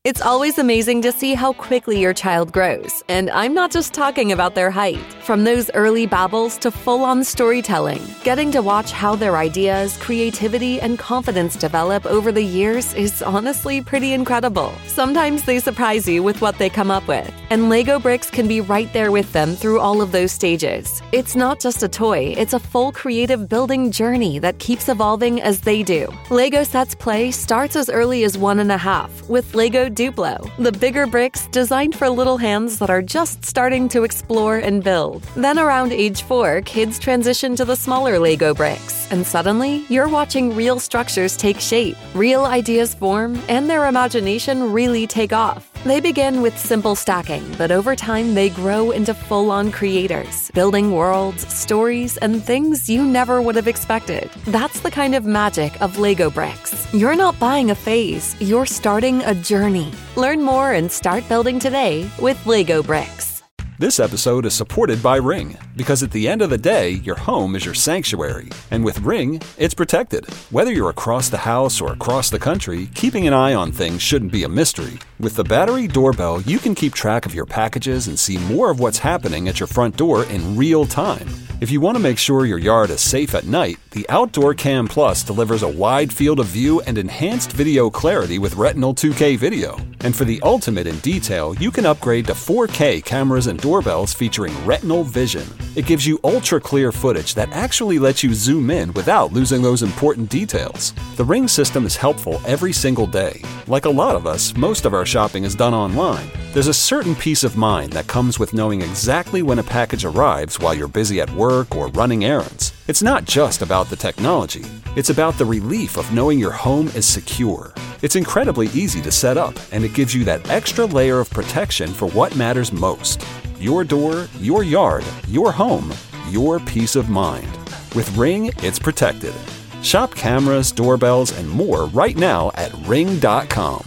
It's always amazing to see how quickly your child grows, and I'm not just talking about their height. From those early babbles to full-on storytelling, getting to watch how their ideas, creativity, and confidence develop over the years is honestly pretty incredible. Sometimes they surprise you with what they come up with, and Lego Bricks can be right there with them through all of those stages. It's not just a toy, it's a full creative building journey that keeps evolving as they do. Lego Sets Play starts as early as 1.5 with Lego Duplo, the bigger bricks designed for little hands that are just starting to explore and build. Then around age 4, kids transition to the smaller Lego bricks, and suddenly you're watching real structures take shape, real ideas form, and their imagination really take off. They begin with simple stacking, but over time they grow into full-on creators, building worlds, stories, and things you never would have expected. That's the kind of magic of Lego Bricks. You're not buying a phase, you're starting a journey. Learn more and start building today with Lego Bricks. This episode is supported by Ring, because at the end of the day, your home is your sanctuary. And with Ring, it's protected. Whether you're across the house or across the country, keeping an eye on things shouldn't be a mystery. With the battery doorbell, you can keep track of your packages and see more of what's happening at your front door in real time. If you want to make sure your yard is safe at night, the Outdoor Cam Plus delivers a wide field of view and enhanced video clarity with Retinal 2K video. And for the ultimate in detail, you can upgrade to 4K cameras and doorbells featuring Retinal Vision. It gives you ultra-clear footage that actually lets you zoom in without losing those important details. The Ring system is helpful every single day. Like a lot of us, most of our shopping is done online. There's a certain peace of mind that comes with knowing exactly when a package arrives while you're busy at work or running errands. It's not just about the technology. It's about the relief of knowing your home is secure. It's incredibly easy to set up, and it gives you that extra layer of protection for what matters most. Your door, your yard, your home, your peace of mind. With Ring, it's protected. Shop cameras, doorbells, and more right now at Ring.com.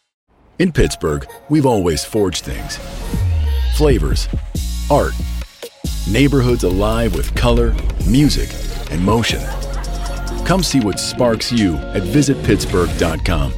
In Pittsburgh, we've always forged things. Flavors, art, neighborhoods alive with color, music, and motion. Come see what sparks you at visitpittsburgh.com.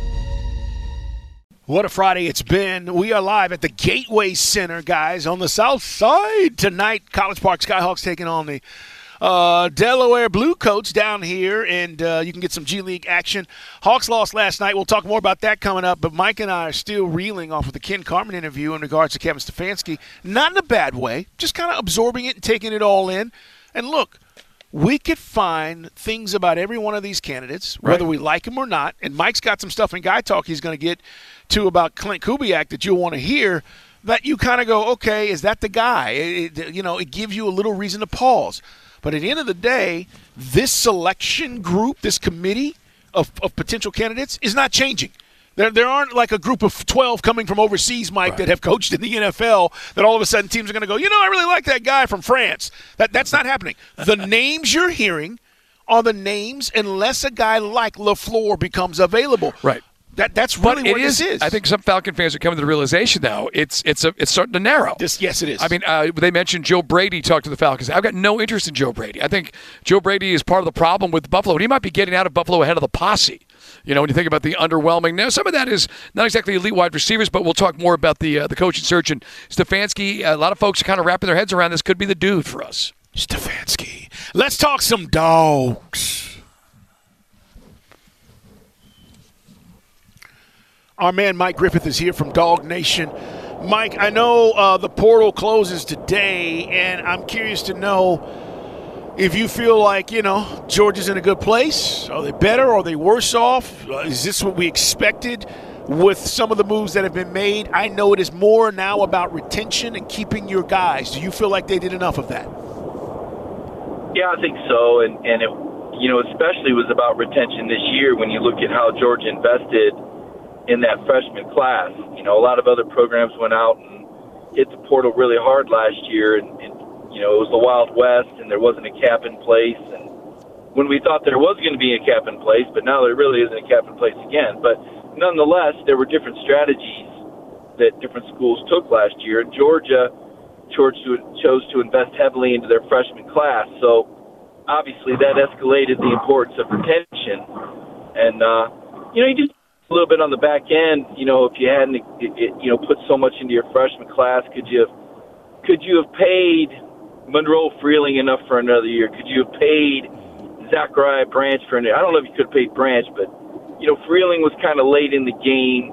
What a Friday it's been. We are live at the Gateway Center, guys, on the south side tonight. College Park Skyhawks taking on the Delaware Bluecoats down here, and you can get some G League action. Hawks lost last night. We'll talk more about that coming up, but Mike and I are still reeling off of the Ken Carman interview in regards to Kevin Stefanski. Not in a bad way, just kind of absorbing it and taking it all in. And look, we could find things about every one of these candidates, whether we like them or not, and Mike's got some stuff in Guy Talk he's going to get to about Clint Kubiak that you'll want to hear, that you kind of go, okay, is that the guy? It gives you a little reason to pause. But at the end of the day, this selection group, this committee of potential candidates is not changing. There aren't like a group of 12 coming from overseas, Mike, that have coached in the NFL that all of a sudden teams are going to go, I really like that guy from France. That's not happening. The names you're hearing are the names unless a guy like LaFleur becomes available. Right. That's really what this is. I think some Falcon fans are coming to the realization now it's starting to narrow. Yes, it is. I mean, they mentioned Joe Brady talked to the Falcons. I've got no interest in Joe Brady. I think Joe Brady is part of the problem with Buffalo. He might be getting out of Buffalo ahead of the posse. When you think about the underwhelming. Now, some of that is not exactly elite wide receivers, but we'll talk more about the coaching search. And Stefanski, a lot of folks are kind of wrapping their heads around this. Could be the dude for us. Stefanski. Let's talk some dogs. Our man Mike Griffith is here from Dog Nation. Mike, I know the portal closes today, and I'm curious to know if you feel like, Georgia's in a good place. Are they better? Are they worse off? Is this what we expected with some of the moves that have been made? I know it is more now about retention and keeping your guys. Do you feel like they did enough of that? Yeah, I think so, and it, especially was about retention this year when you look at how Georgia invested in that freshman class. A lot of other programs went out and hit the portal really hard last year, and it was the Wild West, and there wasn't a cap in place. And when we thought there was going to be a cap in place, but now there really isn't a cap in place again. But nonetheless, there were different strategies that different schools took last year, and Georgia chose to invest heavily into their freshman class. So obviously that escalated the importance of retention. And, you just little bit on the back end, if you hadn't, put so much into your freshman class, could you have paid Monroe Freeling enough for another year? Could you have paid Zachariah Branch for another? I don't know if you could have paid Branch, but Freeling was kind of late in the game.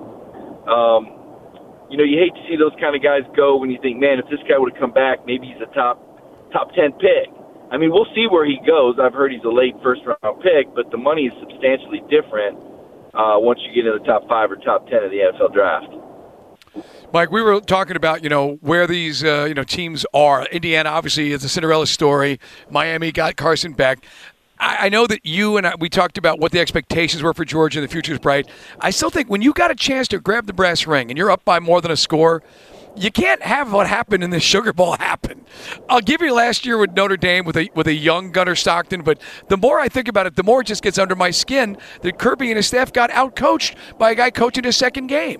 You hate to see those kind of guys go when you think, man, if this guy would have come back, maybe he's a top 10 pick. I mean, we'll see where he goes. I've heard he's a late first-round pick, but the money is substantially different once you get into the top 5 or top 10 of the NFL draft. Mike, we were talking about, where these, teams are. Indiana, obviously, is a Cinderella story. Miami got Carson Beck. I know that you and we talked about what the expectations were for Georgia and the future is bright. I still think when you got a chance to grab the brass ring and you're up by more than a score, you can't have what happened in the Sugar Bowl happen. I'll give you last year with Notre Dame with a young Gunnar Stockton, but the more I think about it, the more it just gets under my skin that Kirby and his staff got out-coached by a guy coaching his second game.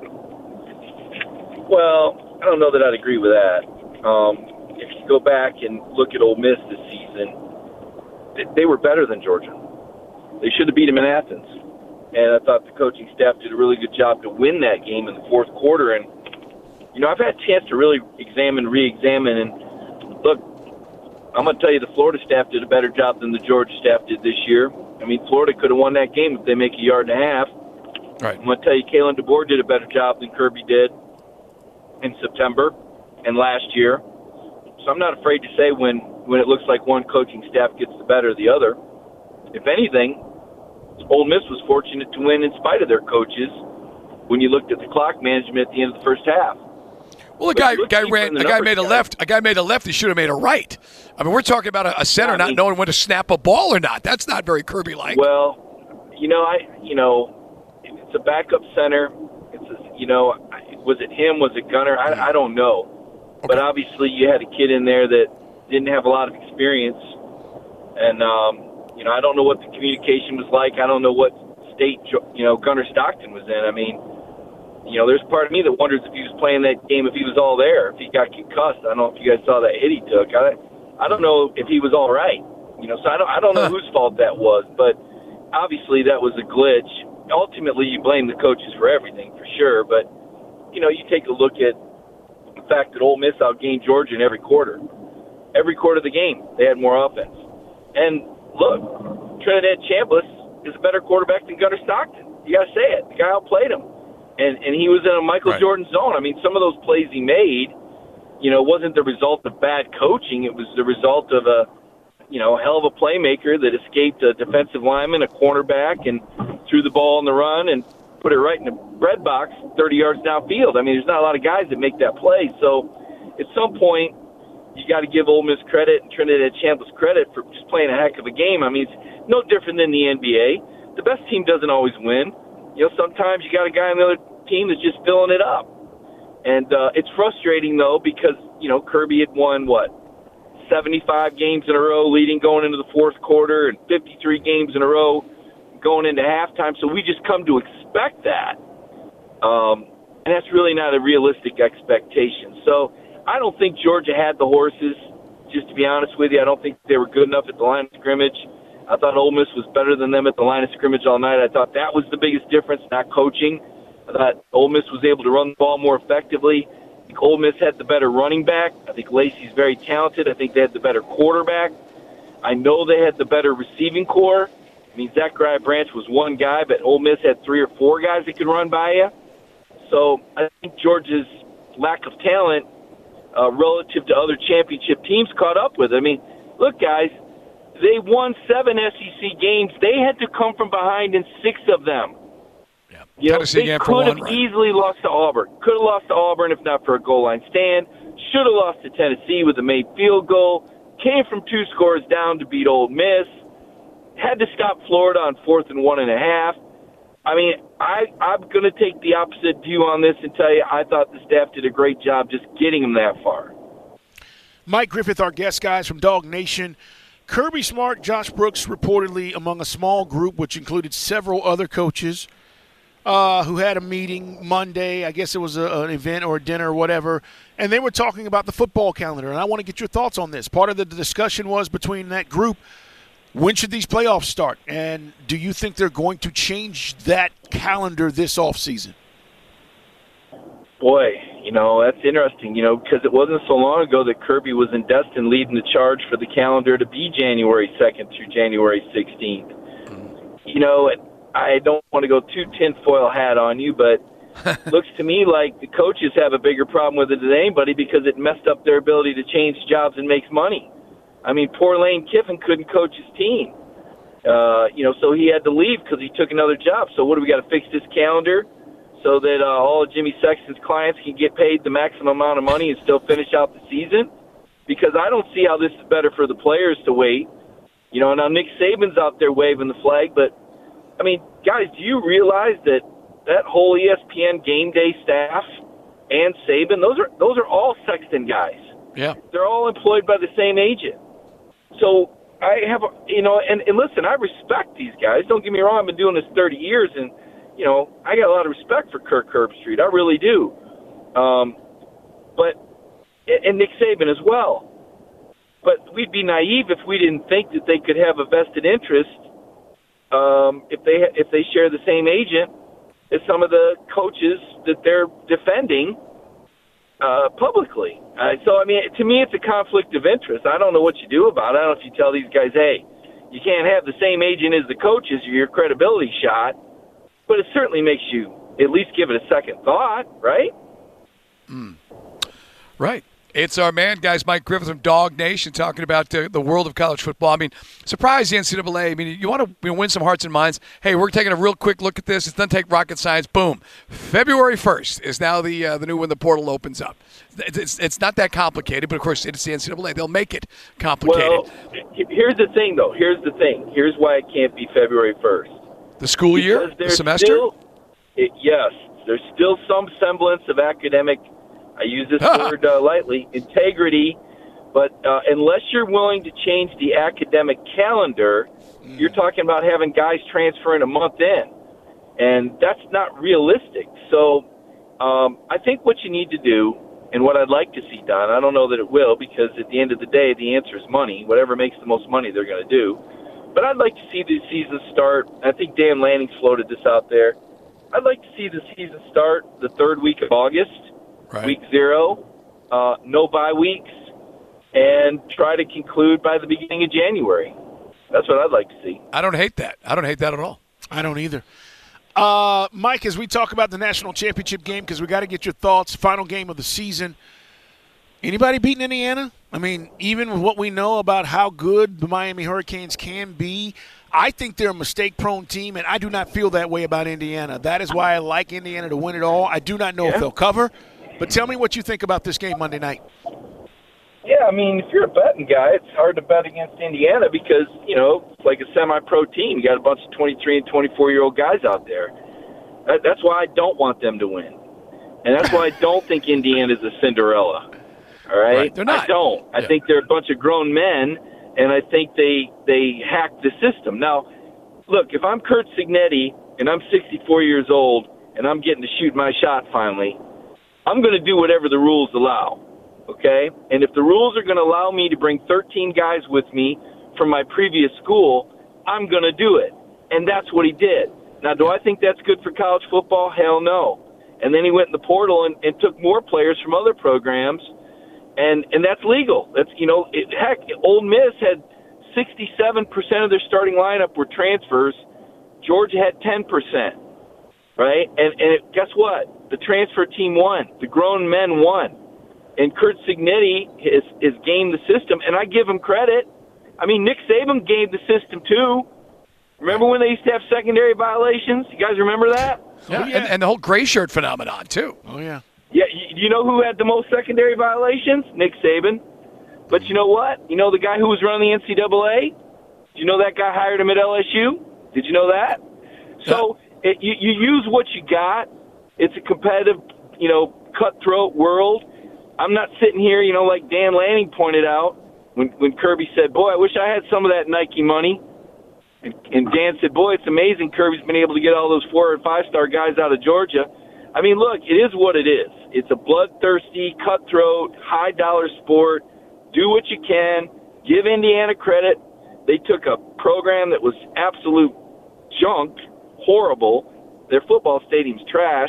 Well, I don't know that I'd agree with that. If you go back and look at Ole Miss this season, they were better than Georgia. They should have beat them in Athens. And I thought the coaching staff did a really good job to win that game in the fourth quarter. And, I've had a chance to really re-examine, and look, I'm going to tell you the Florida staff did a better job than the Georgia staff did this year. I mean, Florida could have won that game if they make a yard and a half. Right. I'm going to tell you Kalen DeBoer did a better job than Kirby did in September and last year. So I'm not afraid to say when it looks like one coaching staff gets the better of the other. If anything, Ole Miss was fortunate to win in spite of their coaches when you looked at the clock management at the end of the first half. Well, a guy made a left. He should have made a right. I mean, we're talking about a center not knowing when to snap a ball or not. That's not very Kirby-like. Well, it's a backup center. Was it him? Was it Gunnar? I don't know. Okay. But obviously, you had a kid in there that didn't have a lot of experience, and I don't know what the communication was like. I don't know what state Gunnar Stockton was in. I mean, there's part of me that wonders if he was playing that game, if he was all there, if he got concussed. I don't know if you guys saw that hit he took. I don't know if he was all right. So I don't know whose fault that was, but obviously that was a glitch. Ultimately, you blame the coaches for everything, for sure. But you take a look at the fact that Ole Miss outgained Georgia in every quarter. Every quarter of the game, they had more offense. And look, Trinidad Chambliss is a better quarterback than Gunnar Stockton. You got to say it. The guy outplayed him. And he was in a Michael Jordan zone. I mean, some of those plays he made, wasn't the result of bad coaching. It was the result of a hell of a playmaker that escaped a defensive lineman, a cornerback, and threw the ball on the run and put it right in the bread box 30 yards downfield. I mean, there's not a lot of guys that make that play. So at some point, you got to give Ole Miss credit and Trinidad Chambliss credit for just playing a heck of a game. I mean, it's no different than the NBA. The best team doesn't always win. Sometimes you got a guy on the other team that's just filling it up. And it's frustrating, though, because, Kirby had won, 75 games in a row leading going into the fourth quarter and 53 games in a row going into halftime. So we just come to expect that. And that's really not a realistic expectation. So I don't think Georgia had the horses, just to be honest with you. I don't think they were good enough at the line of scrimmage. I thought Ole Miss was better than them at the line of scrimmage all night. I thought that was the biggest difference, not coaching. I thought Ole Miss was able to run the ball more effectively. I think Ole Miss had the better running back. I think Lacey's very talented. I think they had the better quarterback. I know they had the better receiving core. I mean, Zachariah Branch was one guy, but Ole Miss had 3 or 4 guys that could run by you. So I think Georgia's lack of talent relative to other championship teams caught up with it. I mean, look, guys, they won 7 SEC games. They had to come from behind in 6 of them. Yeah. They could have easily lost to Auburn. Could have lost to Auburn if not for a goal line stand. Should have lost to Tennessee with a made field goal. Came from 2 scores down to beat Ole Miss. Had to stop Florida on 4th and 1.5. I mean, I'm going to take the opposite view on this and tell you I thought the staff did a great job just getting them that far. Mike Griffith, our guest, guys, from Dog Nation. Kirby Smart, Josh Brooks reportedly among a small group, which included several other coaches who had a meeting Monday. I guess it was an event or a dinner or whatever, and they were talking about the football calendar, and I want to get your thoughts on this. Part of the discussion was between that group, When should these playoffs start? And do you think they're going to change that calendar this offseason? Boy, that's interesting, because it wasn't so long ago that Kirby was in Destin leading the charge for the calendar to be January 2nd through January 16th. I don't want to go too tinfoil hat on you, but looks to me like the coaches have a bigger problem with it than anybody because it messed up their ability to change jobs and make money. I mean, poor Lane Kiffin couldn't coach his team. So he had to leave because he took another job. So what do we got to fix this calendar so that all of Jimmy Sexton's clients can get paid the maximum amount of money and still finish out the season? Because I don't see how this is better for the players to wait. Now Nick Saban's out there waving the flag, but, I mean, guys, do you realize that whole ESPN game day staff and Saban, those are all Sexton guys. Yeah. They're all employed by the same agent. So I have, and listen, I respect these guys. Don't get me wrong. I've been doing this 30 years, and, I got a lot of respect for Kirk Herbstreit. I really do. And Nick Saban as well. But we'd be naive if we didn't think that they could have a vested interest if they share the same agent as some of the coaches that they're defending publicly. So, I mean, to me, it's a conflict of interest. I don't know what you do about it. I don't know if you tell these guys, hey, you can't have the same agent as the coaches or your credibility shot, but it certainly makes you at least give it a second thought, right? Right. It's our man, guys, Mike Griffith from Dog Nation, talking about the world of college football. I mean, surprise the NCAA. I mean, you want to win some hearts and minds. Hey, we're taking a real quick look at this. It doesn't take rocket science. Boom. February 1st is now the new when the portal opens up. It's not that complicated, but, of course, it's the NCAA. They'll make it complicated. Well, here's the thing, though. Here's the thing. Here's why it can't be February 1st. The school year? The semester? Yes. There's still some semblance of academic – I use this word lightly, integrity, but unless you're willing to change the academic calendar, you're talking about having guys transferring a month in, and that's not realistic. So I think what you need to do, and what I'd like to see done, I don't know that it will, because at the end of the day, the answer is money. Whatever makes the most money, they're going to do. But I'd like to see the season start. I think Dan Lanning's floated this out there. I'd like to see the season start the third week of August. Right. Week 0, no bye weeks, and try to conclude by the beginning of January. That's what I'd like to see. I don't hate that. I don't hate that at all. I don't either. Mike, as we talk about the national championship game, because we got to get your thoughts, final game of the season, anybody beating Indiana? I mean, even with what we know about how good the Miami Hurricanes can be, I think they're a mistake-prone team, and I do not feel that way about Indiana. That is why I like Indiana to win it all. I do not know if they'll cover. But tell me what you think about this game Monday night. Yeah, I mean, if you're a betting guy, it's hard to bet against Indiana because, it's like a semi-pro team. You got a bunch of 23 and 24-year-old guys out there. That's why I don't want them to win. And that's why I don't think Indiana's a Cinderella. All right? They're not. I don't. I think they're a bunch of grown men, and I think they hacked the system. Now, look, if I'm Curt Cignetti and I'm 64 years old and I'm getting to shoot my shot finally, I'm going to do whatever the rules allow, okay? And if the rules are going to allow me to bring 13 guys with me from my previous school, I'm going to do it. And that's what he did. Now, do I think that's good for college football? Hell no. And then he went in the portal and took more players from other programs, and that's legal. That's, heck, Ole Miss had 67% of their starting lineup were transfers. Georgia had 10%, right? And guess what? The transfer team won. The grown men won. And Curt Cignetti is gamed the system, and I give him credit. I mean, Nick Saban gamed the system, too. Remember when they used to have secondary violations? You guys remember that? Yeah, and the whole gray shirt phenomenon, too. Oh, yeah. Yeah, you know who had the most secondary violations? Nick Saban. But you know what? You know the guy who was running the NCAA? Did you know that guy hired him at LSU? Did you know that? So you use what you got. It's a competitive, cutthroat world. I'm not sitting here, like Dan Lanning pointed out when Kirby said, boy, I wish I had some of that Nike money. And Dan said, boy, it's amazing Kirby's been able to get all those 4- and 5-star guys out of Georgia. I mean, look, it is what it is. It's a bloodthirsty, cutthroat, high-dollar sport. Do what you can. Give Indiana credit. They took a program that was absolute junk, horrible. Their football stadium's trash.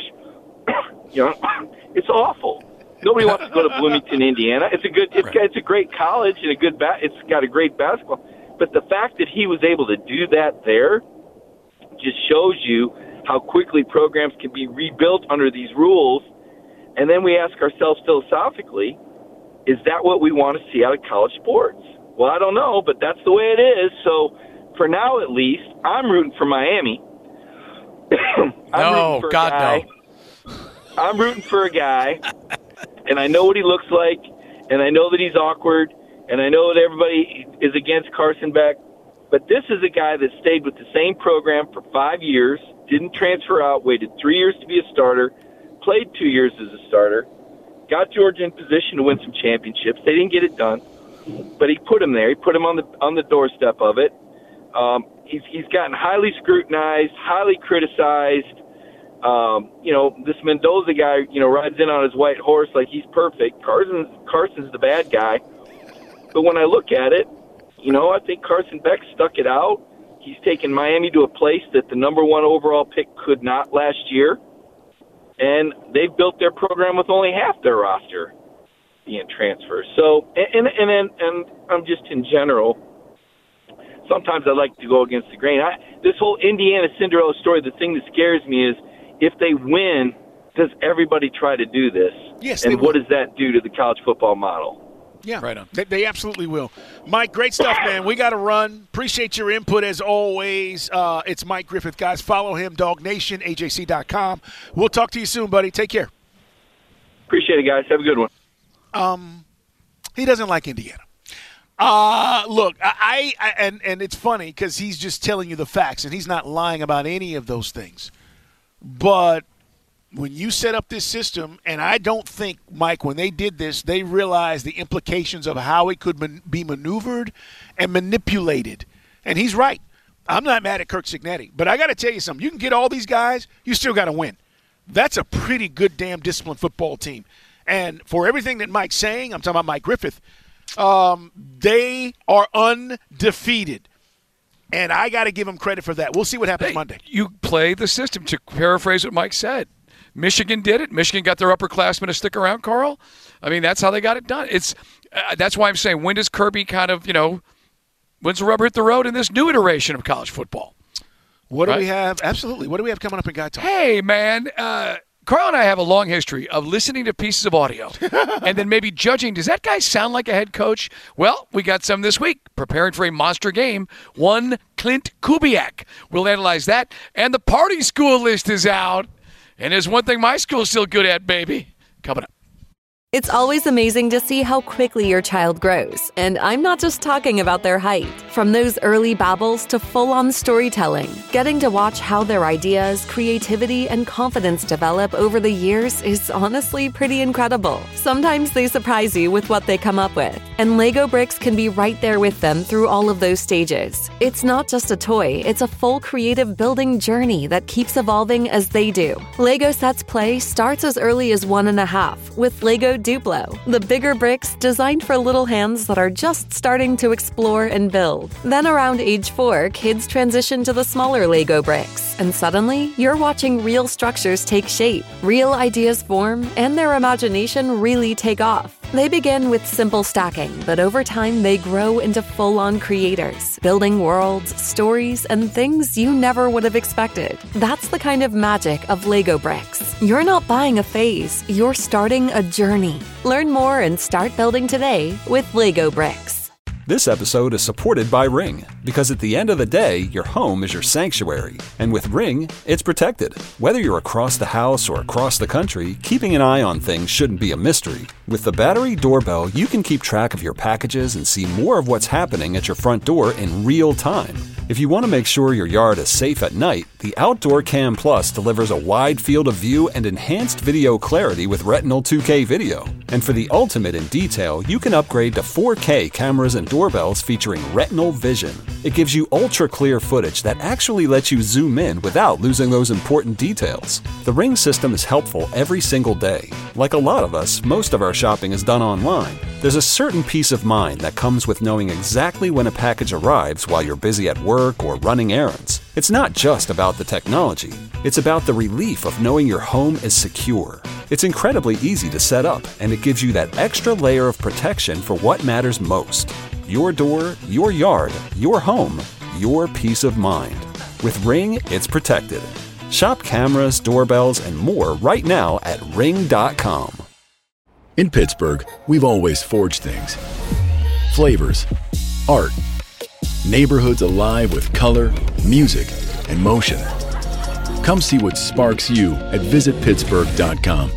It's awful. Nobody wants to go to Bloomington, Indiana. It's a great college and it's got a great basketball. But the fact that he was able to do that there just shows you how quickly programs can be rebuilt under these rules. And then we ask ourselves philosophically, is that what we want to see out of college sports? Well, I don't know, but that's the way it is. So for now, at least, I'm rooting for Miami. I'm rooting for a guy, and I know what he looks like, and I know that he's awkward, and I know that everybody is against Carson Beck. But this is a guy that stayed with the same program for 5 years, didn't transfer out, waited 3 years to be a starter, played 2 years as a starter, got Georgia in position to win some championships. They didn't get it done, but he put him there. He put him on the doorstep of it. He's gotten highly scrutinized, highly criticized. This Mendoza guy, rides in on his white horse like he's perfect. Carson's the bad guy. But when I look at it, I think Carson Beck stuck it out. He's taken Miami to a place that the number 1 overall pick could not last year. And they've built their program with only half their roster being transfers. So, and I'm just in general, sometimes I like to go against the grain. This whole Indiana Cinderella story, the thing that scares me is if they win, does everybody try to do this? Yes. And what does that do to the college football model? Yeah, right on. They absolutely will. Mike, great stuff, man. We got to run. Appreciate your input as always. It's Mike Griffith. Guys, follow him, Dog Nation, AJC.com. We'll talk to you soon, buddy. Take care. Appreciate it, guys. Have a good one. He doesn't like Indiana. Look, and it's funny because he's just telling you the facts, and he's not lying about any of those things. But when you set up this system, and I don't think, Mike, when they did this, they realized the implications of how it could be maneuvered and manipulated. And he's right. I'm not mad at Kirk Cignetti, but I got to tell you something. You can get all these guys, you still got to win. That's a pretty good damn disciplined football team. And for everything that Mike's saying, I'm talking about Mike Griffith, they are undefeated. And I got to give them credit for that. We'll see what happens Monday. You play the system, to paraphrase what Mike said. Michigan did it. Michigan got their upperclassmen to stick around, Carl. I mean, that's how they got it done. That's why I'm saying, when does Kirby when's the rubber hit the road in this new iteration of college football? What do we have? Absolutely. What do we have coming up in Guy Talk? Hey, man. Carl and I have a long history of listening to pieces of audio and then maybe judging, does that guy sound like a head coach? Well, we got some this week. Preparing for a monster game, one Clint Kubiak. We'll analyze that. And the party school list is out. And there's one thing my school's still good at, baby. Coming up. It's always amazing to see how quickly your child grows. And I'm not just talking about their height. From those early babbles to full-on storytelling, getting to watch how their ideas, creativity, and confidence develop over the years is honestly pretty incredible. Sometimes they surprise you with what they come up with. And Lego Bricks can be right there with them through all of those stages. It's not just a toy, it's a full creative building journey that keeps evolving as they do. Lego Sets Play starts as early as 1.5 with Lego Duplo, the bigger bricks designed for little hands that are just starting to explore and build. Then around age 4, kids transition to the smaller Lego bricks, and suddenly you're watching real structures take shape, real ideas form, and their imagination really take off. They begin with simple stacking, but over time they grow into full-on creators, building worlds, stories, and things you never would have expected. That's the kind of magic of Lego Bricks. You're not buying a phase, you're starting a journey. Learn more and start building today with Lego Bricks. This episode is supported by Ring, because at the end of the day, your home is your sanctuary. And with Ring, it's protected. Whether you're across the house or across the country, keeping an eye on things shouldn't be a mystery. With the Battery Doorbell, you can keep track of your packages and see more of what's happening at your front door in real time. If you want to make sure your yard is safe at night, the Outdoor Cam Plus delivers a wide field of view and enhanced video clarity with Retinal 2K video. And for the ultimate in detail, you can upgrade to 4K cameras and doorbells featuring Retinal Vision. It gives you ultra-clear footage that actually lets you zoom in without losing those important details. The Ring system is helpful every single day. Like a lot of us, most of our shopping is done online. There's a certain peace of mind that comes with knowing exactly when a package arrives while you're busy at work or running errands. It's not just about the technology. It's about the relief of knowing your home is secure. It's incredibly easy to set up, and it gives you that extra layer of protection for what matters most. Your door, your yard, your home, your peace of mind. With Ring, it's protected. Shop cameras, doorbells, and more right now at Ring.com. In Pittsburgh, we've always forged things. Flavors, art, neighborhoods alive with color, music, and motion. Come see what sparks you at visitpittsburgh.com.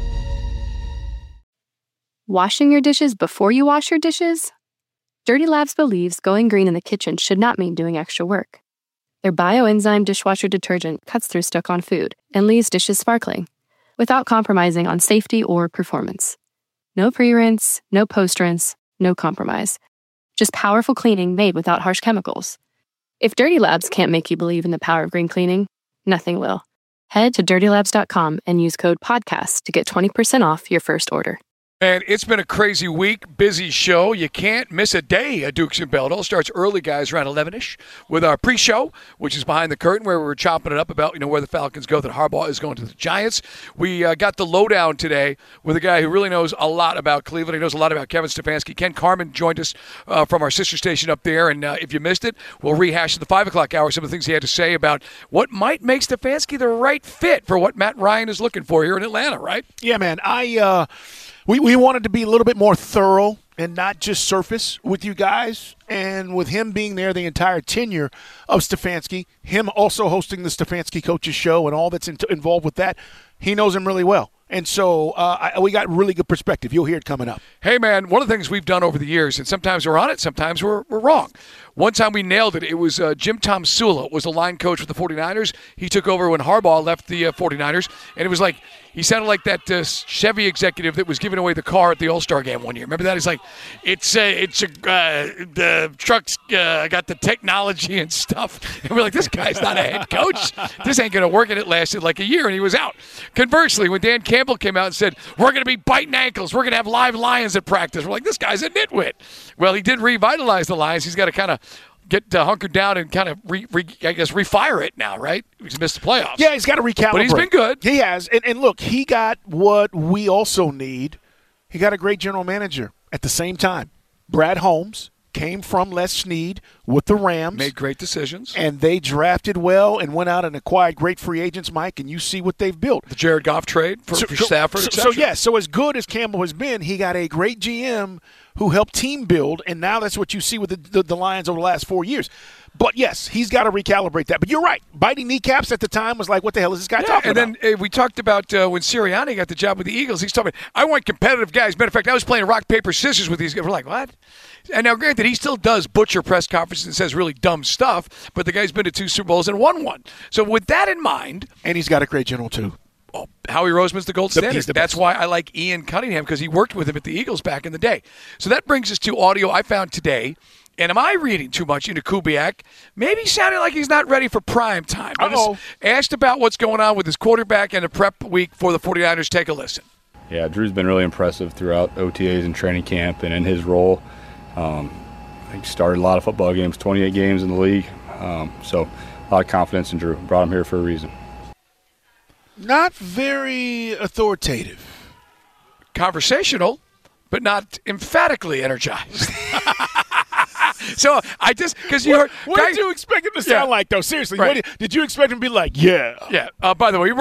Washing your dishes before you wash your dishes? Dirty Labs believes going green in the kitchen should not mean doing extra work. Their bioenzyme dishwasher detergent cuts through stuck-on food and leaves dishes sparkling, without compromising on safety or performance. No pre-rinse, no post-rinse, no compromise. Just powerful cleaning made without harsh chemicals. If Dirty Labs can't make you believe in the power of green cleaning, nothing will. Head to dirtylabs.com and use code PODCAST to get 20% off your first order. And it's been a crazy week, busy show. You can't miss a day at Dukes and Bell. It all starts early, guys, around 11-ish with our pre-show, which is Behind the Curtain, where we're chopping it up about where the Falcons go, that Harbaugh is going to the Giants. We got the lowdown today with a guy who really knows a lot about Cleveland. He knows a lot about Kevin Stefanski. Ken Carman joined us from our sister station up there, and if you missed it, we'll rehash in the 5 o'clock hour some of the things he had to say about what might make Stefanski the right fit for what Matt Ryan is looking for here in Atlanta, right? Yeah, man. We wanted to be a little bit more thorough and not just surface with you guys. And with him being there the entire tenure of Stefanski, him also hosting the Stefanski Coaches Show and all that's involved with that, he knows him really well. And so we got really good perspective. You'll hear it coming up. Hey, man, one of the things we've done over the years, and sometimes we're on it, sometimes we're wrong. One time we nailed it. It was Jim Tomsula was the line coach with the 49ers. He took over when Harbaugh left the 49ers, and it was like he sounded like that Chevy executive that was giving away the car at the All-Star game one year. Remember that? He's like, the truck's got the technology and stuff. And we're like, this guy's not a head coach. This ain't going to work. And it lasted like a year, and he was out. Conversely, when Dan Campbell came out and said, we're going to be biting ankles, we're going to have live lions at practice, we're like, this guy's a nitwit. Well, he did revitalize the Lions. He's got to kind of get hunkered down and kind of, refire it now, right? He's missed the playoffs. Yeah, he's got to recalibrate. But he's been good. He has. And look, he got what we also need. He got a great general manager at the same time. Brad Holmes came from Les Snead with the Rams. Made great decisions. And they drafted well and went out and acquired great free agents, Mike, and you see what they've built. The Jared Goff trade for Stafford. So as good as Campbell has been, he got a great GM who helped team build, and now that's what you see with the Lions over the last 4 years. But, yes, he's got to recalibrate that. But you're right. Biting kneecaps at the time was like, what the hell is this guy talking about? And then we talked about when Sirianni got the job with the Eagles. He's talking about, I want competitive guys. Matter of fact, I was playing rock, paper, scissors with these guys. We're like, what? And now, granted, he still does butcher press conferences and says really dumb stuff, but the guy's been to 2 Super Bowls and won one. So with that in mind. And he's got a great general, too. Oh, Howie Roseman's the gold standard. That's why I like Ian Cunningham, because he worked with him at the Eagles back in the day. So that brings us to audio I found today. And am I reading too much into Kubiak? Maybe sounding like he's not ready for prime time. Asked about what's going on with his quarterback and the prep week for the 49ers. Take a listen. Yeah, Drew's been really impressive throughout OTAs and training camp and in his role. He started a lot of football games, 28 games in the league. So a lot of confidence in Drew. Brought him here for a reason. Not very authoritative. Conversational, but not emphatically energized. So I just because you heard. What did you expect him to sound like, though? Seriously, right. Did you expect him to be like, yeah? Yeah. By the way,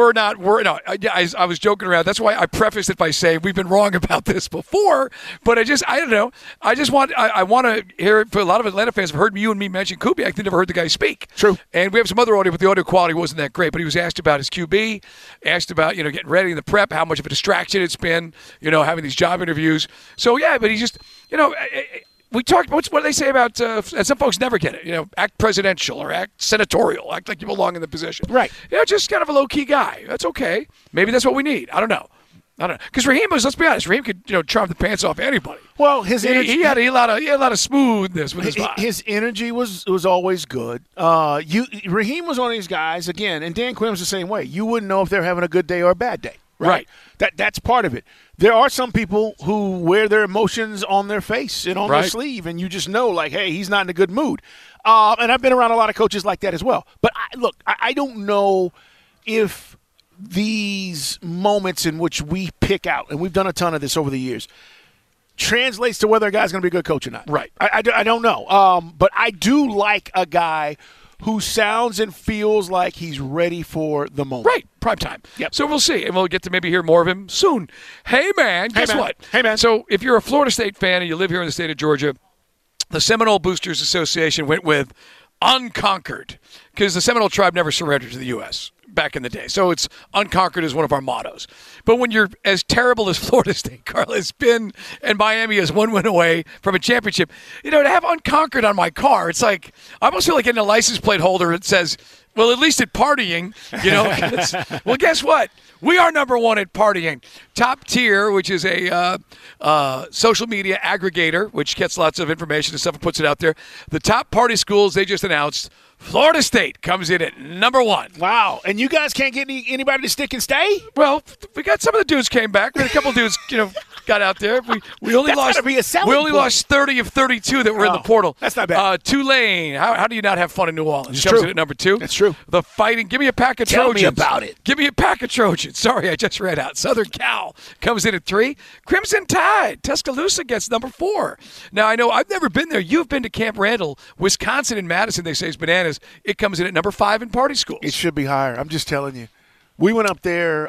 I was joking around. That's why I prefaced it by saying we've been wrong about this before. But I don't know. I want to hear it. For a lot of Atlanta fans have heard you and me mention Kubiak. They never heard the guy speak. True. And we have some other audio, but the audio quality wasn't that great. But he was asked about his QB, asked about getting ready in the prep, how much of a distraction it's been, having these job interviews. So yeah, but he just we talked. What do they say about? And some folks never get it. Act presidential or act senatorial. Act like you belong in the position. Right. Just kind of a low key guy. That's okay. Maybe that's what we need. I don't know. Because Raheem was. Let's be honest. Raheem could charm the pants off anybody. Well, his energy. He had a lot of smoothness with his vibe. His energy was always good. Raheem was one of these guys again, and Dan Quinn was the same way. You wouldn't know if they're having a good day or a bad day. right? That's part of it. There are some people who wear their emotions on their face and on their sleeve, and you just know, like, hey, he's not in a good mood. And I've been around a lot of coaches like that as well. But, I don't know if these moments in which we pick out, and we've done a ton of this over the years, translates to whether a guy's going to be a good coach or not. Right. I don't know. But I do like a guy who sounds and feels like he's ready for the moment. Right. Prime time. Yep. So we'll see, and we'll get to maybe hear more of him soon. Hey, man, guess what? Hey, man. So if you're a Florida State fan and you live here in the state of Georgia, the Seminole Boosters Association went with Unconquered because the Seminole tribe never surrendered to the U.S. back in the day. So it's Unconquered is one of our mottos. But when you're as terrible as Florida State, Carl, has been, and Miami is one win away from a championship, to have Unconquered on my car, it's like I almost feel like getting a license plate holder that says, well, at least at partying, well, guess what? We are number one at partying. Top Tier, which is a social media aggregator, which gets lots of information and stuff and puts it out there. The top party schools, they just announced Florida State comes in at number one. Wow. And you guys can't get anybody to stick and stay? Well, we got some of the dudes came back. We had a couple of dudes, got out there. We only lost 30 of 32 that were in the portal. That's not bad. Tulane. How do you not have fun in New Orleans? It's comes true. in at number 2. That's true. The Fighting. Give me a pack of Trojans. Tell me about it. Give me a pack of Trojans. Sorry, I just read out. Southern Cal comes in at 3. Crimson Tide. Tuscaloosa gets number 4. Now, I know I've never been there. You've been to Camp Randall. Wisconsin and Madison, they say, is bananas. It comes in at number 5 in party schools. It should be higher. I'm just telling you. We went up there,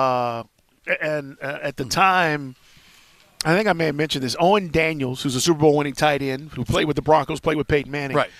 and at the time, I think I may have mentioned this. Owen Daniels, who's a Super Bowl winning tight end, who played with the Broncos, played with Peyton Manning. Right.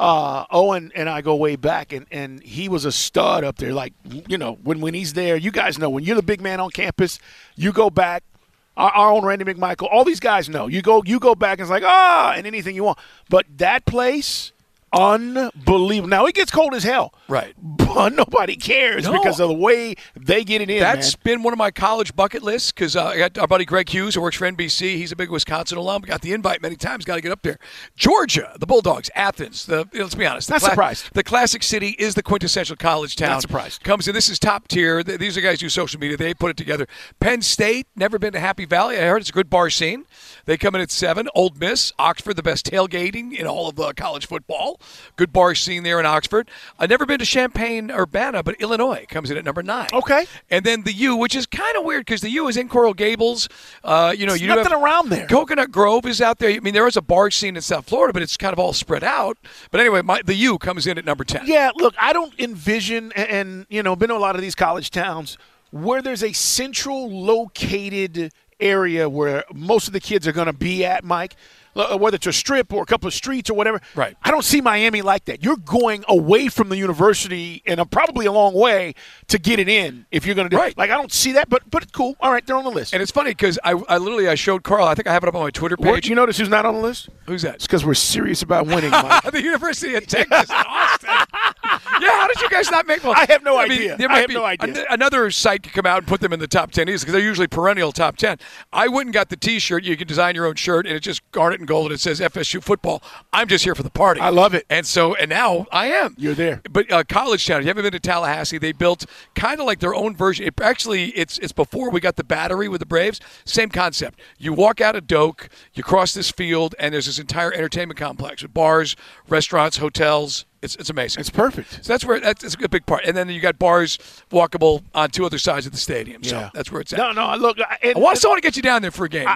Owen and I go way back, and he was a stud up there. Like, when he's there, you guys know, when you're the big man on campus, you go back. Our own Randy McMichael, all these guys know. You go back and it's like, and anything you want. But that place, unbelievable. Now, it gets cold as hell. Right. But nobody cares because of the way they get it in, That's been one of my college bucket lists because I got our buddy Greg Hughes, who works for NBC. He's a big Wisconsin alum. Got the invite many times. Got to get up there. Georgia, the Bulldogs, Athens. Let's be honest. Not surprised. The classic city is the quintessential college town. Not surprised. Comes in. This is Top Tier. These are guys who do social media. They put it together. Penn State, never been to Happy Valley. I heard it's a good bar scene. They come in at 7. Old Miss, Oxford, the best tailgating in all of college football. Good bar scene there in Oxford. I've never been to Champaign-Urbana, but Illinois comes in at number 9. Okay. And then the U, which is kind of weird because the U is in Coral Gables. There's nothing around there. Coconut Grove is out there. I mean, there is a bar scene in South Florida, but it's kind of all spread out. But anyway, the U comes in at number 10. Yeah, look, I don't envision, and been to a lot of these college towns where there's a central located area where most of the kids are going to be at, Mike, whether it's a strip or a couple of streets or whatever. Right. I don't see Miami like that. You're going away from the university and probably a long way to get it in if you're going to do it. Like, I don't see that, but it's cool. All right, they're on the list. And it's funny because I showed Carl, I think I have it up on my Twitter page. You notice who's not on the list? Who's that? It's because we're serious about winning, Mike. The University of Texas in Austin. Yeah, how did you guys not make one? I have no idea. There might be no idea. Another site could come out and put them in the top 10 because they're usually perennial top 10. I went and got the T-shirt. You can design your own shirt, and it's just garnet and gold, and it says FSU football. I'm just here for the party. I love it. And now I am. You're there. But College Town, if you haven't been to Tallahassee, they built kind of like their own version. It's before we got the Battery with the Braves. Same concept. You walk out of Doak, you cross this field, and there's this entire entertainment complex with bars, restaurants, hotels. It's amazing. It's perfect. So that's a big part. And then you got bars walkable on 2 other sides of the stadium. So that's where it's at. No, look. I want someone to get you down there for a game.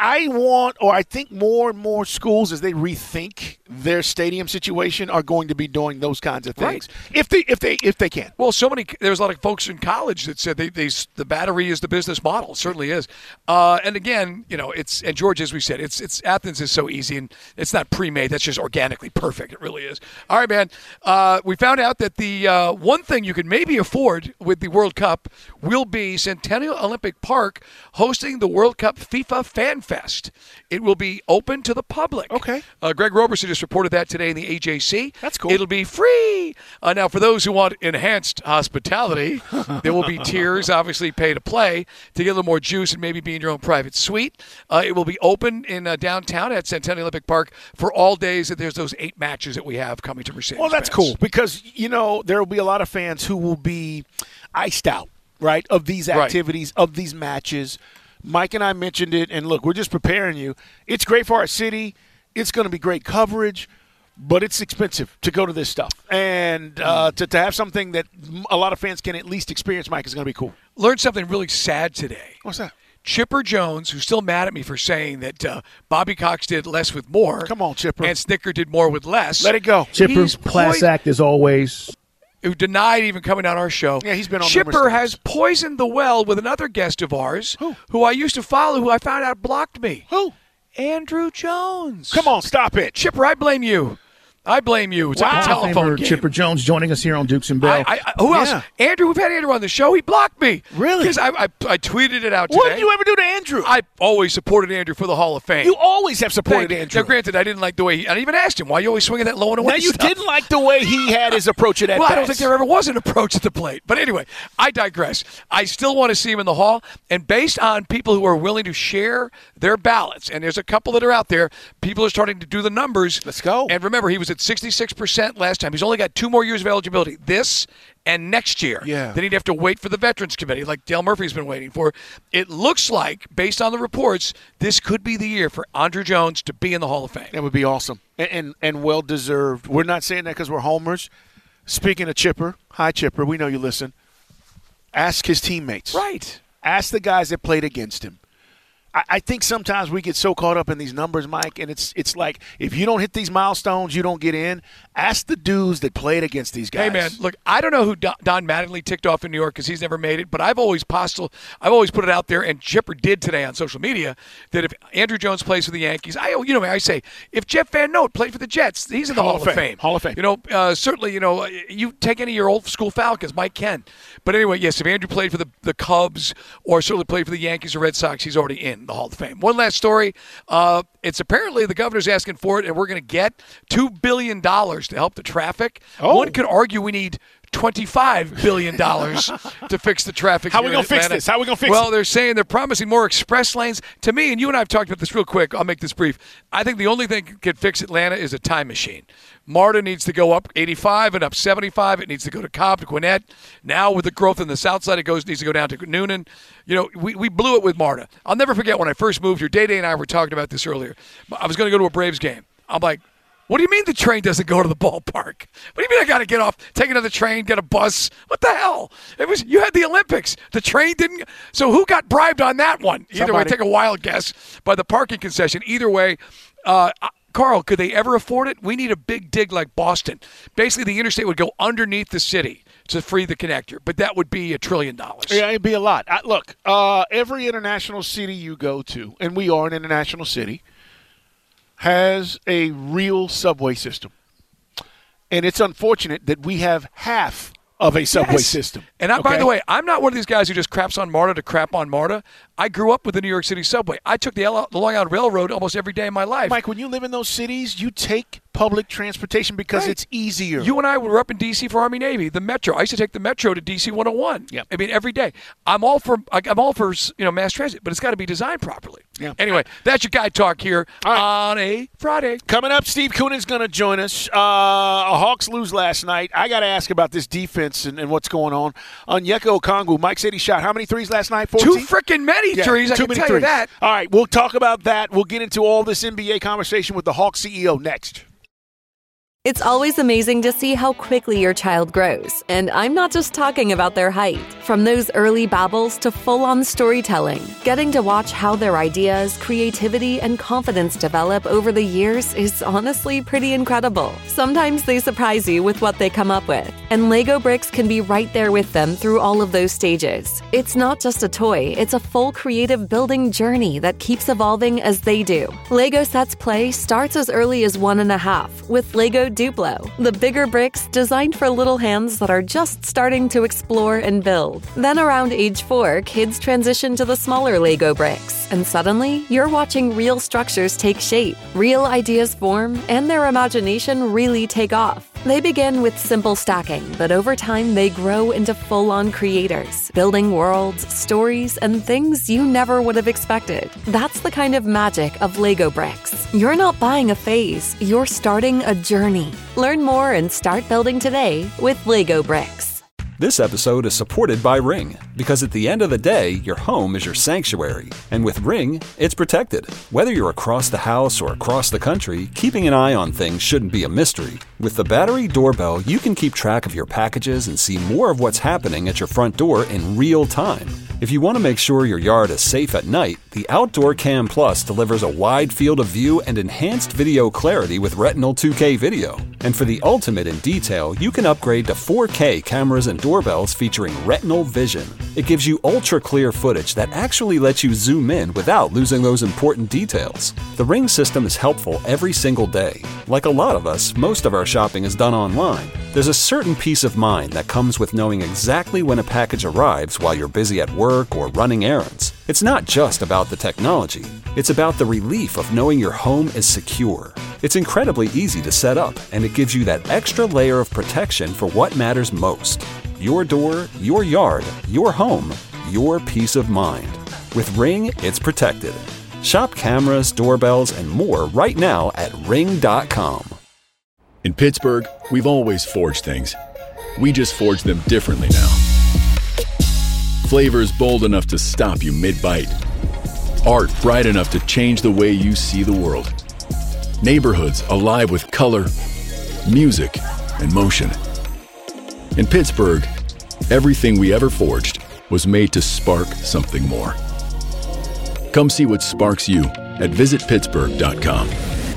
I think more and more schools, as they rethink their stadium situation, are going to be doing those kinds of things. Right. If they can. Well, there's a lot of folks in college that said the Battery is the business model. It certainly is. And again, and Georgia, as we said, it's Athens is so easy, and it's not pre-made. That's just organically perfect. It really is. All right, man. We found out that the one thing you can maybe afford with the World Cup will be Centennial Olympic Park hosting the World Cup FIFA Fan Fest. It will be open to the public. Okay. Greg Roberson just reported that today in the AJC. That's cool. It'll be free. Now, for those who want enhanced hospitality, there will be tiers, obviously pay to play, to get a little more juice and maybe be in your own private suite. It will be open in downtown at Centennial Olympic Park for all days that there's those 8 matches that we have coming to Mercedes. Well, that's cool because, there will be a lot of fans who will be iced out right, of these activities, of these matches. Mike and I mentioned it, and look, we're just preparing you. It's great for our city. It's going to be great coverage, but it's expensive to go to this stuff. And to have something that a lot of fans can at least experience, Mike, is going to be cool. Learned something really sad today. What's that? Chipper Jones, who's still mad at me for saying that Bobby Cox did less with more. Come on, Chipper. And Snicker did more with less. Let it go. Chipper's class act is always. Who denied even coming on our show. Yeah, he's been on Chipper has poisoned the well with another guest of ours who I used to follow, who I found out blocked me. Who? Andrew Jones. Come on, stop it. Chipper, I blame you. I blame you. It's like a telephone game. Chipper Jones joining us here on Dukes and Bell. Who else? Andrew, we've had Andrew on the show. He blocked me. Really? Because I tweeted it out today. What did you ever do to Andrew? I always supported Andrew for the Hall of Fame. You always have supported Andrew. Now, granted, I didn't like the way I even asked him, why are you always swinging that low and away Now, you stuff? didn't like the way he had his approach at that Well, I don't think there ever was an approach at the plate. But anyway, I digress. I still want to see him in the Hall. And based on people who are willing to share their ballots, and there's a couple that are out there, people are starting to do the numbers. Let's go. And remember, he was at 66% last time. He's only got 2 more years of eligibility, this and next year. Yeah. Then he'd have to wait for the Veterans Committee, like Dale Murphy's been waiting for. It looks like, based on the reports, this could be the year for Andrew Jones to be in the Hall of Fame. That would be awesome and well-deserved. We're not saying that because we're homers. Speaking of Chipper, hi, Chipper, we know you listen. Ask his teammates. Right. Ask the guys that played against him. I think sometimes we get so caught up in these numbers, Mike, and it's like if you don't hit these milestones, you don't get in. Ask the dudes that played against these guys. Hey, man, look, I don't know who Don Mattingly ticked off in New York because he's never made it, but I've always put it out there, and Chipper did today on social media, that if Andrew Jones plays for the Yankees, I say, if Jeff Van Note played for the Jets, he's in the Hall of Fame. Hall of Fame. Certainly, you take any of your old school Falcons, Mike Ken. But anyway, yes, if Andrew played for the Cubs or certainly played for the Yankees or Red Sox, he's already in the Hall of Fame. One last story. It's apparently the governor's asking for it, and we're going to get $2 billion to help the traffic. Oh. One could argue we need $25 billion to fix the traffic. How are we going to fix this? Well, they're saying they're promising more express lanes. To me, and you and I have talked about this real quick, I'll make this brief. I think the only thing that could fix Atlanta is a time machine. MARTA needs to go up 85 and up 75. It needs to go to Cobb, to Gwinnett. Now with the growth in the south side, it needs to go down to Noonan. We blew it with MARTA. I'll never forget when I first moved here. Day and I were talking about this earlier. I was going to go to a Braves game. I'm like, what do you mean the train doesn't go to the ballpark? What do you mean I got to get off, take another train, get a bus? What the hell? You had the Olympics. The train didn't. So who got bribed on that one? Either way, take a wild guess by the parking concession. Either way, Carl, could they ever afford it? We need a big dig like Boston. Basically, the interstate would go underneath the city to free the connector, but that would be $1 trillion. Yeah, it'd be a lot. Look, every international city you go to, and we are an international city, has a real subway system. And it's unfortunate that we have half of a subway system. And by the way, I'm not one of these guys who just craps on MARTA to crap on MARTA. I grew up with the New York City subway. I took the Long Island Railroad almost every day of my life. Mike, when you live in those cities, you take public transportation because it's easier. You and I were up in D.C. for Army Navy, the Metro. I used to take the Metro to D.C. 101. Yep. I mean, every day. I'm all for mass transit, but it's got to be designed properly. Yeah. Anyway, that's your guy talk here on a Friday. Coming up, Steve Koonen's going to join us. Hawks lose last night. I got to ask about this defense and what's going on. Onyeka Okongwu, Mike said he shot how many threes last night? 14? Too freaking many threes, I can tell you that. All right, we'll talk about that. We'll get into all this NBA conversation with the Hawks CEO next. It's always amazing to see how quickly your child grows, and I'm not just talking about their height. From those early babbles to full-on storytelling, getting to watch how their ideas, creativity, and confidence develop over the years is honestly pretty incredible. Sometimes they surprise you with what they come up with, and Lego Bricks can be right there with them through all of those stages. It's not just a toy, it's a full creative building journey that keeps evolving as they do. Lego Sets Play starts as early as 1.5 with Lego Duplo, the bigger bricks designed for little hands that are just starting to explore and build. Then around age 4, kids transition to the smaller Lego bricks, and suddenly you're watching real structures take shape, real ideas form, and their imagination really take off. They begin with simple stacking, but over time they grow into full-on creators, building worlds, stories, and things you never would have expected. That's the kind of magic of Lego Bricks. You're not buying a phase, you're starting a journey. Learn more and start building today with Lego Bricks. This episode is supported by Ring, because at the end of the day, your home is your sanctuary. And with Ring, it's protected. Whether you're across the house or across the country, keeping an eye on things shouldn't be a mystery. With the battery doorbell, you can keep track of your packages and see more of what's happening at your front door in real time. If you want to make sure your yard is safe at night, the Outdoor Cam Plus delivers a wide field of view and enhanced video clarity with Retinal 2K video. And for the ultimate in detail, you can upgrade to 4K cameras and doorbells featuring Retinal Vision. It gives you ultra-clear footage that actually lets you zoom in without losing those important details. The Ring system is helpful every single day. Like a lot of us, most of our shopping is done online. There's a certain peace of mind that comes with knowing exactly when a package arrives while you're busy at work or running errands. It's not just about the technology. It's about the relief of knowing your home is secure. It's incredibly easy to set up, and it gives you that extra layer of protection for what matters most. Your door, your yard, your home, your peace of mind. With Ring, it's protected. Shop cameras, doorbells, and more right now at Ring.com. In Pittsburgh, we've always forged things. We just forge them differently now. Flavors bold enough to stop you mid-bite. Art bright enough to change the way you see the world. Neighborhoods alive with color, music, and motion. In Pittsburgh, everything we ever forged was made to spark something more. Come see what sparks you at visitpittsburgh.com.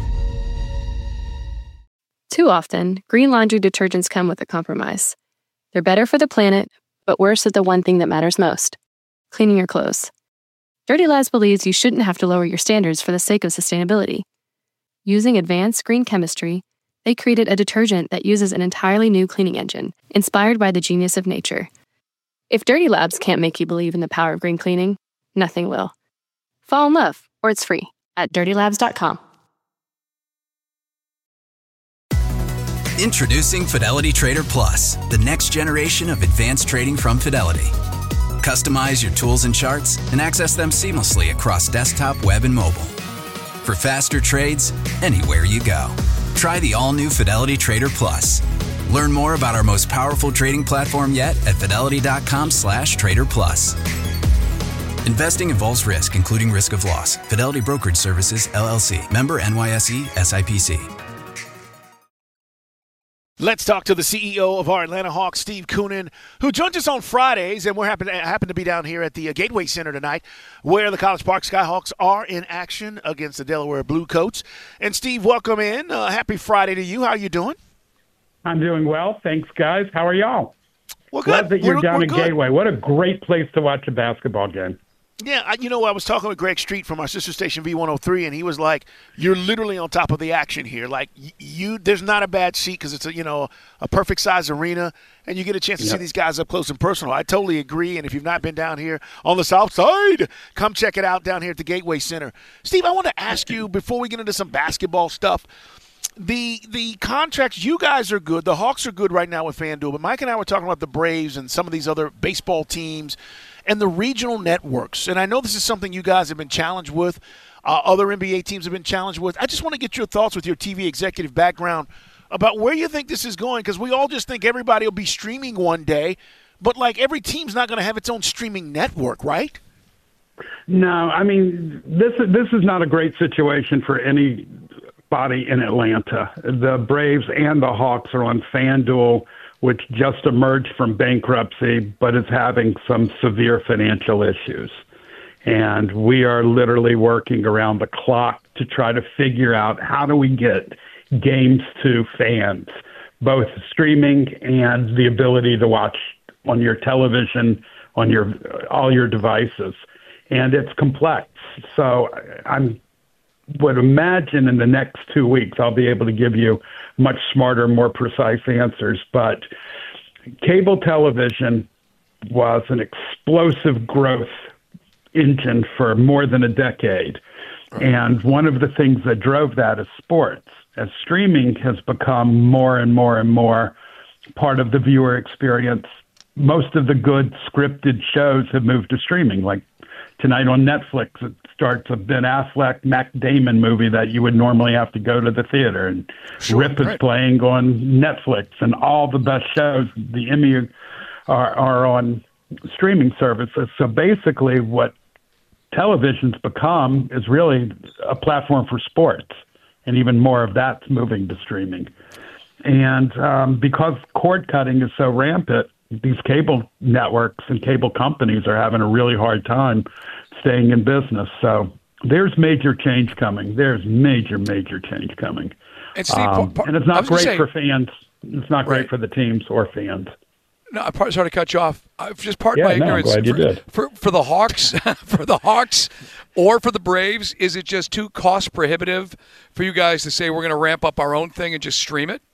Too often, green laundry detergents come with a compromise. They're better for the planet, but worse at the one thing that matters most: cleaning your clothes. Dirty Labs believes you shouldn't have to lower your standards for the sake of sustainability. Using advanced green chemistry, they created a detergent that uses an entirely new cleaning engine, inspired by the genius of nature. If Dirty Labs can't make you believe in the power of green cleaning, nothing will. Fall in love, or it's free, at dirtylabs.com. Introducing Fidelity Trader Plus, the next generation of advanced trading from Fidelity. Customize your tools and charts and access them seamlessly across desktop, web, and mobile. For faster trades, anywhere you go. Try the all-new Fidelity Trader Plus. Learn more about our most powerful trading platform yet at fidelity.com/trader plus. Investing involves risk, including risk of loss. Fidelity Brokerage Services, LLC. Member NYSE, SIPC. Let's talk to the CEO of our Atlanta Hawks, Steve Koonin, who joins us on Fridays, and we're happen to be down here at the Gateway Center tonight, where the College Park Skyhawks are in action against the Delaware Bluecoats. And Steve, welcome in. Happy Friday to you. How are you doing? I'm doing well. Thanks, guys. How are y'all? Well, good. Glad that you're down in Gateway. What a great place to watch a basketball game. Yeah, I was talking with Greg Street from our sister station V103, and he was like, "You're literally on top of the action here. Like, there's not a bad seat because it's a perfect size arena, and you get a chance to see these guys up close and personal." I totally agree. And if you've not been down here on the South Side, come check it out down here at the Gateway Center. Steve, I want to ask you before we get into some basketball stuff. The contracts, you guys are good. The Hawks are good right now with FanDuel, but Mike and I were talking about the Braves and some of these other baseball teams and the regional networks. And I know this is something you guys have been challenged with. Other NBA teams have been challenged with. I just want to get your thoughts with your TV executive background about where you think this is going, because we all just think everybody will be streaming one day, but like every team's not going to have its own streaming network, right? No, I mean, this is not a great situation for anybody in Atlanta. The Braves and the Hawks are on FanDuel, which just emerged from bankruptcy, but is having some severe financial issues. And we are literally working around the clock to try to figure out how do we get games to fans, both streaming and the ability to watch on your television, on all your devices. And it's complex. So I would imagine in the next 2 weeks I'll be able to give you much smarter, more precise answers. But cable television was an explosive growth engine for more than a decade. And one of the things that drove that is sports. As streaming has become more and more and more part of the viewer experience, most of the good scripted shows have moved to streaming. Like tonight on Netflix, it starts a Ben Affleck, Matt Damon movie that you would normally have to go to the theater. And Rip is playing on Netflix, and all the best shows, the Emmy are on streaming services. So basically what television's become is really a platform for sports, and even more of that's moving to streaming. And because cord cutting is so rampant, these cable networks and cable companies are having a really hard time staying in business. So there's major change coming. There's major change coming. And Steve, and it's not great for fans. It's not great for the teams or fans. No, I'm sorry to cut you off. Just pardon my ignorance. I'm glad you did. For the Hawks, for the Hawks, or for the Braves, is it just too cost prohibitive for you guys to say we're going to ramp up our own thing and just stream it?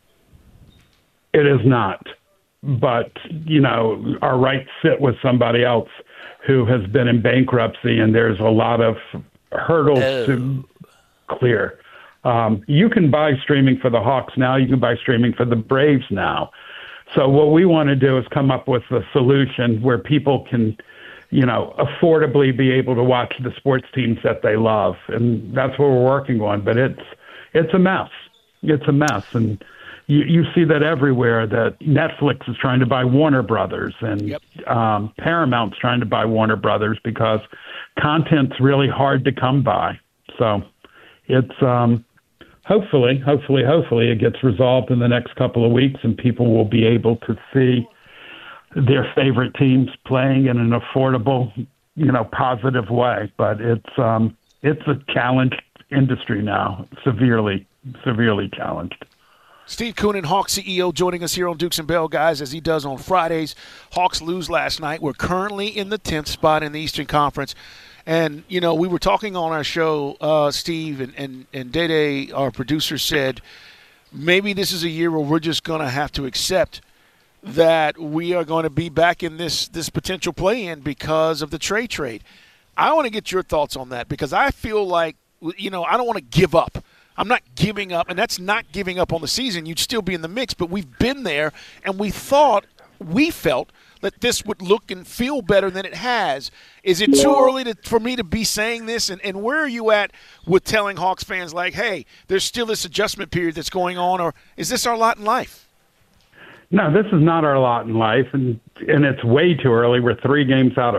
It is not. But, our rights sit with somebody else who has been in bankruptcy, and there's a lot of hurdles to clear. You can buy streaming for the Hawks now. You can buy streaming for the Braves now. So what we want to do is come up with a solution where people can, affordably be able to watch the sports teams that they love. And that's what we're working on. But it's a mess. It's a mess. And you see that everywhere, that Netflix is trying to buy Warner Brothers, and Paramount's trying to buy Warner Brothers because content's really hard to come by. So it's hopefully it gets resolved in the next couple of weeks, and people will be able to see their favorite teams playing in an affordable, positive way. But it's a challenged industry now, severely challenged. Steve Koonin, Hawks CEO, joining us here on Dukes and Bell, guys, as he does on Fridays. Hawks lose last night. We're currently in the 10th spot in the Eastern Conference. And, we were talking on our show, Steve, and Dede, our producer, said maybe this is a year where we're just going to have to accept that we are going to be back in this potential play-in because of the Trae trade. I want to get your thoughts on that, because I feel like, I don't want to give up. I'm not giving up, and that's not giving up on the season. You'd still be in the mix, but we've been there, and we felt that this would look and feel better than it has. Is it too early for me to be saying this? And where are you at with telling Hawks fans, like, hey, there's still this adjustment period that's going on, or is this our lot in life? No, this is not our lot in life, and it's way too early. We're 3 games out of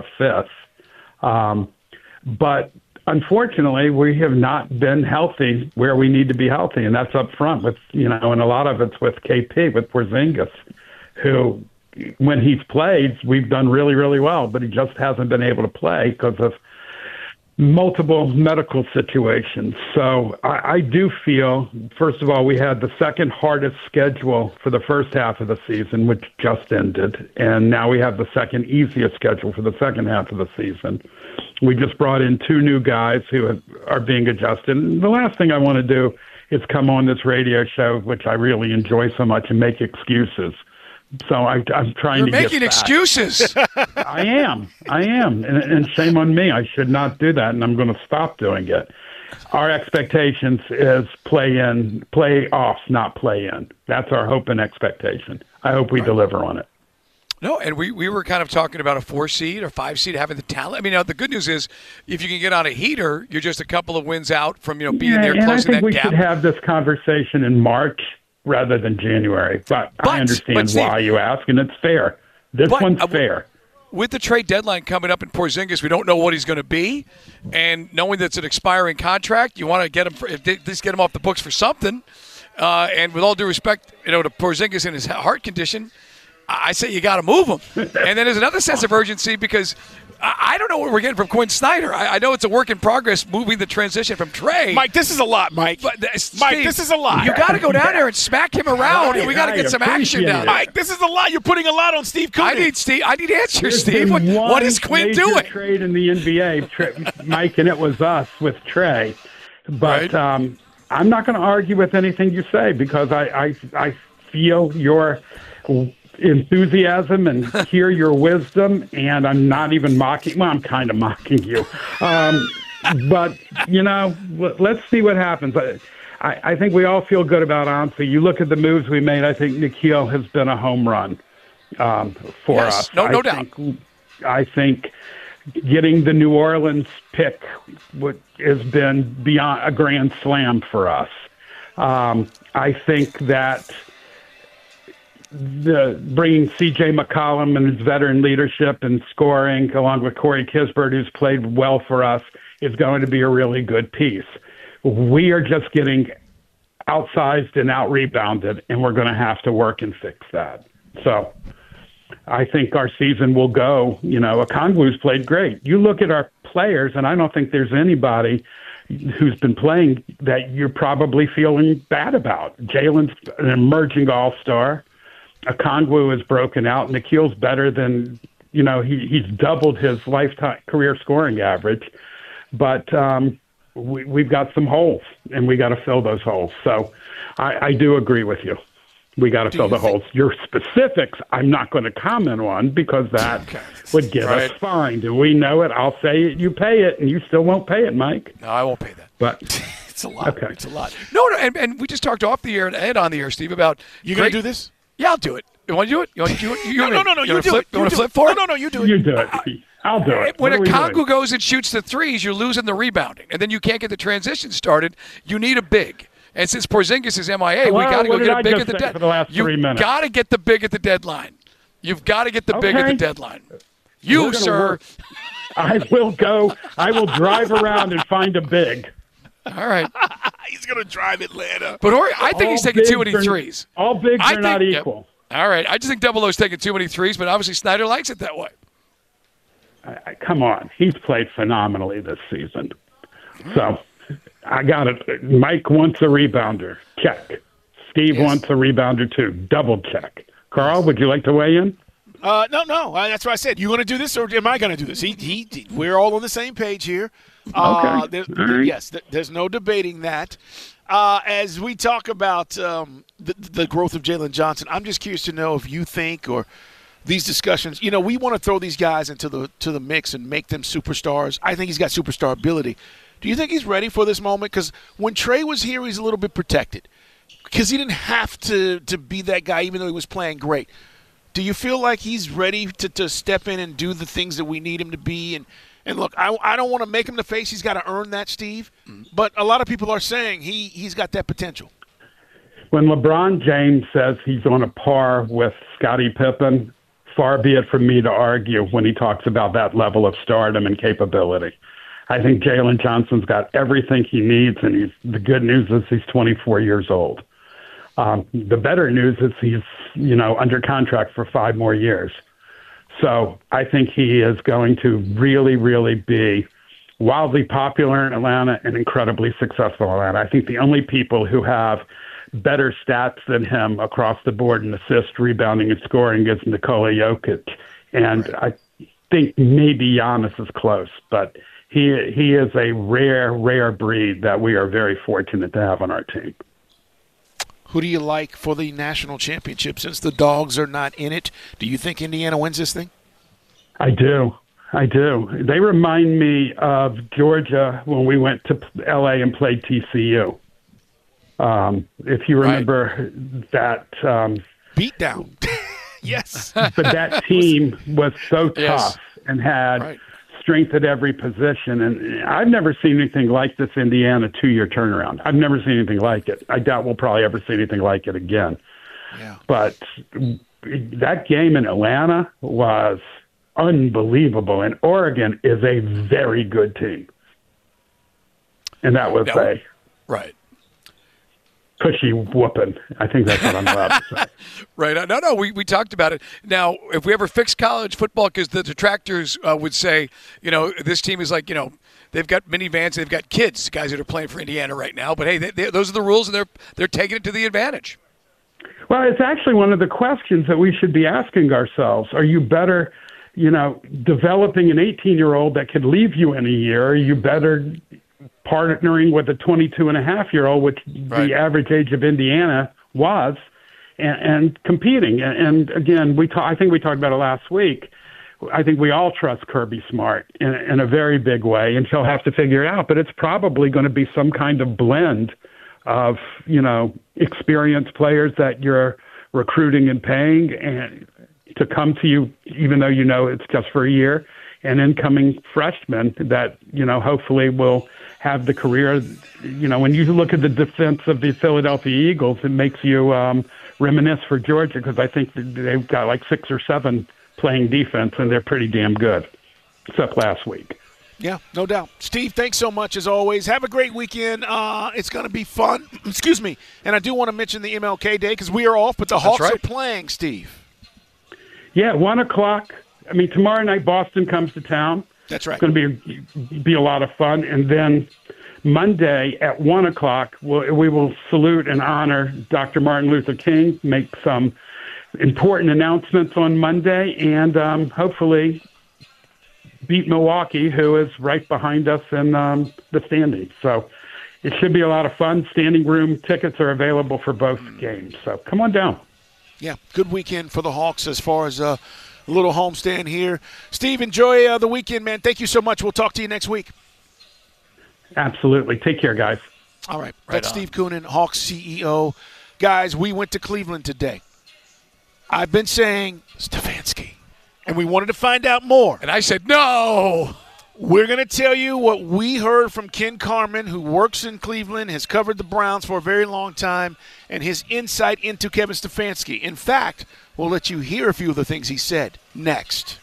5th. But unfortunately, we have not been healthy where we need to be healthy, and that's up front with, and a lot of it's with KP, with Porzingis, who, when he's played, we've done really, really well, but he just hasn't been able to play because of multiple medical situations. So I do feel, first of all, we had the second hardest schedule for the first half of the season, which just ended, and now we have the second easiest schedule for the second half of the season. We just brought in 2 new guys who are being adjusted. And the last thing I want to do is come on this radio show, which I really enjoy so much, and make excuses. So I'm trying You're to get making excuses. I am. And shame on me. I should not do that, and I'm going to stop doing it. Our expectations is playoffs, not play in. That's our hope and expectation. I hope we deliver on it. No, and we were kind of talking about a 4 seed or 5 seed having the talent. I mean, the good news is if you can get on a heater, you're just a couple of wins out from being there, closing that gap. I think we should have this conversation in March rather than January. But I understand why you ask, and it's fair. This one's fair. With the trade deadline coming up in Porzingis, we don't know what he's going to be, and knowing that it's an expiring contract, you want to get him at least get him off the books for something. And with all due respect, to Porzingis and his heart condition, I say you got to move him. And then there's another sense of urgency because I don't know what we're getting from Quinn Snyder. I know it's a work in progress moving the transition from Trae. Mike, this is a lot, Mike. Steve, this is a lot. You got to go down there and smack him around, and we got to get some action down there. Mike, this is a lot. You're putting a lot on Steve Koonin. I need answers, Steve. What is Quinn doing? Trade in the NBA, Mike, and it was us with Trae. But I'm not going to argue with anything you say because I feel your enthusiasm and hear your wisdom, and I'm not even mocking. Well, I'm kind of mocking you. But, let's see what happens. I think we all feel good about Ansi. You look at the moves we made, I think Nickeil has been a home run for us. No doubt. I think getting the New Orleans pick has been beyond a grand slam for us. I think that bringing C.J. McCollum and his veteran leadership and scoring, along with Corey Kispert, who's played well for us, is going to be a really good piece. We are just getting outsized and out-rebounded, and we're going to have to work and fix that. So I think our season will go, Okongwu's played great. You look at our players, and I don't think there's anybody who's been playing that you're probably feeling bad about. Jalen's an emerging all-star. Okongwu has broken out. Nikhil's better than, he's doubled his lifetime career scoring average. But we've got some holes, and we got to fill those holes. So I do agree with you. We got to fill the holes. Your specifics, I'm not going to comment on because that would get us fined. And we know it. I'll say it. You pay it, and you still won't pay it, Mike. No, I won't pay that. But it's a lot. Okay. It's a lot. No, and we just talked off the air and on the air, Steve, about you going to do this? Yeah, I'll do it. You want to do it? You want to do it? No, you do it. You want to flip for it? No, you do it. You do it. I'll do it. When Okongwu goes and shoots the threes, you're losing the rebounding, and then you can't get the transition started. You need a big. And since Porzingis is MIA, we got to go get a big at the deadline. You've got to get the big at the deadline. You've got to get the big at the deadline. You, sir. I will go. I will drive around and find a big. All right. He's going to drive Atlanta. But I think he's taking too many threes. All bigs are not equal. All right. I just think Double O's taking too many threes, but obviously Snyder likes it that way. Come on. He's played phenomenally this season. So I got it. Mike wants a rebounder. Check. Steve wants a rebounder too. Double check. Carl, would you like to weigh in? No. That's what I said. You want to do this, or am I going to do this? We're all on the same page here. Okay. Yes, there's no debating that. As we talk about the growth of Jalen Johnson, I'm just curious to know if you think, or these discussions, we want to throw these guys into the mix and make them superstars. I think he's got superstar ability. Do you think he's ready for this moment? Because when Trey was here, he's a little bit protected because he didn't have to be that guy, even though he was playing great. Do you feel like he's ready to step in and do the things that we need him to be? And look, I don't want to make him the face. He's got to earn that, Steve. But a lot of people are saying he's got that potential. When LeBron James says he's on a par with Scottie Pippen, far be it from me to argue when he talks about that level of stardom and capability. I think Jalen Johnson's got everything he needs, and the good news is he's 24 years old. The better news is he's, under contract for 5 more years. So I think he is going to really, really be wildly popular in Atlanta and incredibly successful in Atlanta. I think the only people who have better stats than him across the board in assists, rebounding, and scoring is Nikola Jokic. And I think maybe Giannis is close, but he is a rare breed that we are very fortunate to have on our team. Who do you like for the national championship? Since the Dogs are not in it, do you think Indiana wins this thing? I do. They remind me of Georgia when we went to L.A. and played TCU. If you remember that beatdown. Yes. But that team was so tough and had strength at every position. And I've never seen anything like this Indiana 2-year turnaround. I've never seen anything like it. I doubt we'll probably ever see anything like it again. Yeah. But that game in Atlanta was unbelievable. And Oregon is a very good team. And that was a cushy whooping. I think that's what I'm allowed to say. Right. No, we talked about it. Now, if we ever fix college football, because the detractors would say, this team is like, they've got minivans, they've got kids, guys that are playing for Indiana right now. But, hey, those are the rules, and they're taking it to the advantage. Well, it's actually one of the questions that we should be asking ourselves. Are you better, developing an 18-year-old that could leave you in a year? Are you better partnering with a 22-and-a-half-year-old, which the average age of Indiana was, and competing? And again, I think we talked about it last week. I think we all trust Kirby Smart in a very big way, and she'll have to figure it out. But it's probably going to be some kind of blend of, experienced players that you're recruiting and paying and to come to you, even though it's just for a year, and incoming freshmen that, hopefully will have the career. When you look at the defense of the Philadelphia Eagles, it makes you reminisce for Georgia because I think they've got like 6 or 7 playing defense, and they're pretty damn good, except last week. Yeah, no doubt. Steve, thanks so much as always. Have a great weekend. It's going to be fun. Excuse me. And I do want to mention the MLK Day because we are off, but the Hawks are playing, Steve. Yeah, 1 o'clock. I mean, tomorrow night Boston comes to town. That's right. It's going to be a lot of fun. And then Monday at 1 o'clock, we will salute and honor Dr. Martin Luther King, make some important announcements on Monday, and hopefully beat Milwaukee, who is right behind us in the standings. So it should be a lot of fun. Standing room tickets are available for both games. So come on down. Yeah, good weekend for the Hawks as far as a little homestand here. Steve, enjoy the weekend, man. Thank you so much. We'll talk to you next week. Absolutely. Take care, guys. All right. That's Steve Koonin, Hawks CEO. Guys, we went to Cleveland today. I've been saying Stefanski, and we wanted to find out more. And I said, no. We're going to tell you what we heard from Ken Carman, who works in Cleveland, has covered the Browns for a very long time, and his insight into Kevin Stefanski. In fact, we'll let you hear a few of the things he said next.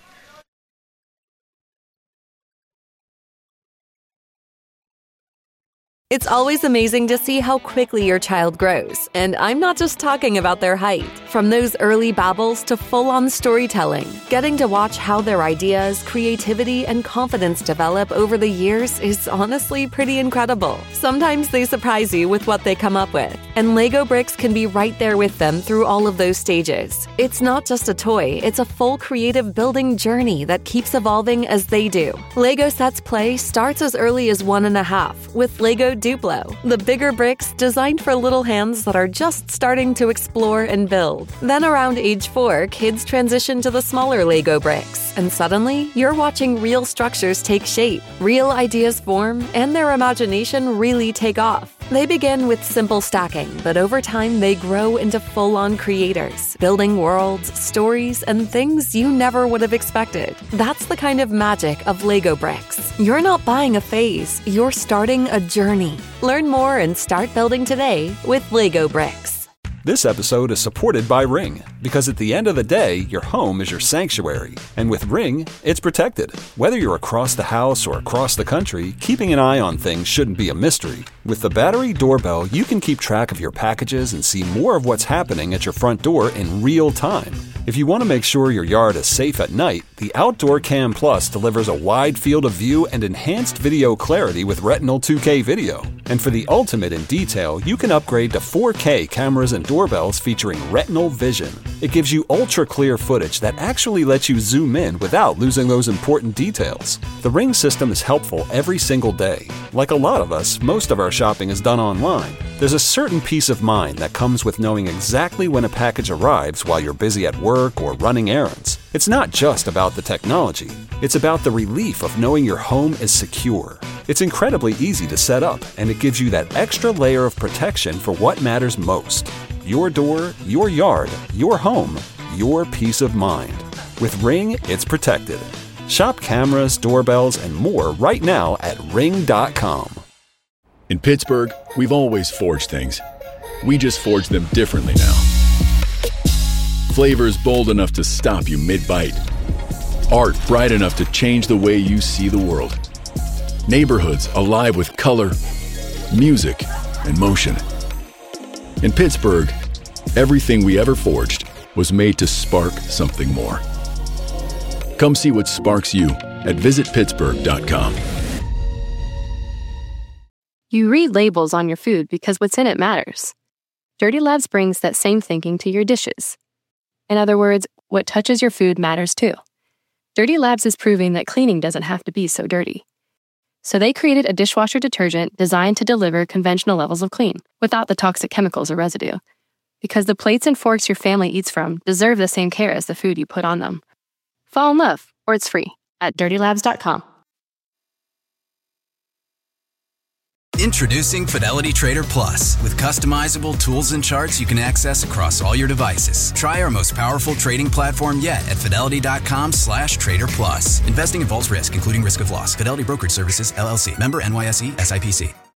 It's always amazing to see how quickly your child grows, and I'm not just talking about their height. From those early babbles to full-on storytelling, getting to watch how their ideas, creativity, and confidence develop over the years is honestly pretty incredible. Sometimes they surprise you with what they come up with, and Lego bricks can be right there with them through all of those stages. It's not just a toy, it's a full creative building journey that keeps evolving as they do. Lego Sets Play starts as early as 1.5 with Lego Duplo, the bigger bricks designed for little hands that are just starting to explore and build. Then around age 4, kids transition to the smaller Lego bricks, and suddenly you're watching real structures take shape, real ideas form, and their imagination really take off. They begin with simple stacking, but over time they grow into full-on creators, building worlds, stories, and things you never would have expected. That's the kind of magic of Lego bricks. You're not buying a phase, you're starting a journey. Learn more and start building today with Lego bricks. This episode is supported by Ring, because at the end of the day, your home is your sanctuary. And with Ring, it's protected. Whether you're across the house or across the country, keeping an eye on things shouldn't be a mystery. With the Battery Doorbell, you can keep track of your packages and see more of what's happening at your front door in real time. If you want to make sure your yard is safe at night, the Outdoor Cam Plus delivers a wide field of view and enhanced video clarity with Retinal 2K video. And for the ultimate in detail, you can upgrade to 4K cameras and doorbells featuring Retinal Vision. It gives you ultra-clear footage that actually lets you zoom in without losing those important details. The Ring system is helpful every single day. Like a lot of us, most of our shopping is done online. There's a certain peace of mind that comes with knowing exactly when a package arrives while you're busy at work or running errands. It's not just about the technology. It's about the relief of knowing your home is secure. It's incredibly easy to set up, and it gives you that extra layer of protection for what matters most. Your door, your yard, your home, your peace of mind. With Ring, it's protected. Shop cameras, doorbells, and more right now at Ring.com. In Pittsburgh, we've always forged things. We just forge them differently now. Flavors bold enough to stop you mid-bite. Art bright enough to change the way you see the world. Neighborhoods alive with color, music, and motion. In Pittsburgh, everything we ever forged was made to spark something more. Come see what sparks you at visitpittsburgh.com. You read labels on your food because what's in it matters. Dirty Labs brings that same thinking to your dishes. In other words, what touches your food matters too. Dirty Labs is proving that cleaning doesn't have to be so dirty. So they created a dishwasher detergent designed to deliver conventional levels of clean without the toxic chemicals or residue. Because the plates and forks your family eats from deserve the same care as the food you put on them. Fall in love, or it's free at dirtylabs.com. Introducing Fidelity Trader Plus. With customizable tools and charts you can access across all your devices. Try our most powerful trading platform yet at fidelity.com/trader plus. Investing involves risk, including risk of loss. Fidelity Brokerage Services, LLC. Member NYSE SIPC.